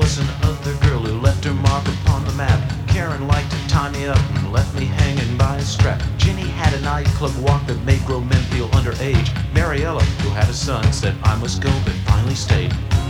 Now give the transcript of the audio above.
was another girl who left her mark upon the map. Karen liked to tie me up and left me hanging by a strap. Ginny had a nightclub walk that made grown men feel underage. Mariella, who had a son, said I must go but finally stayed.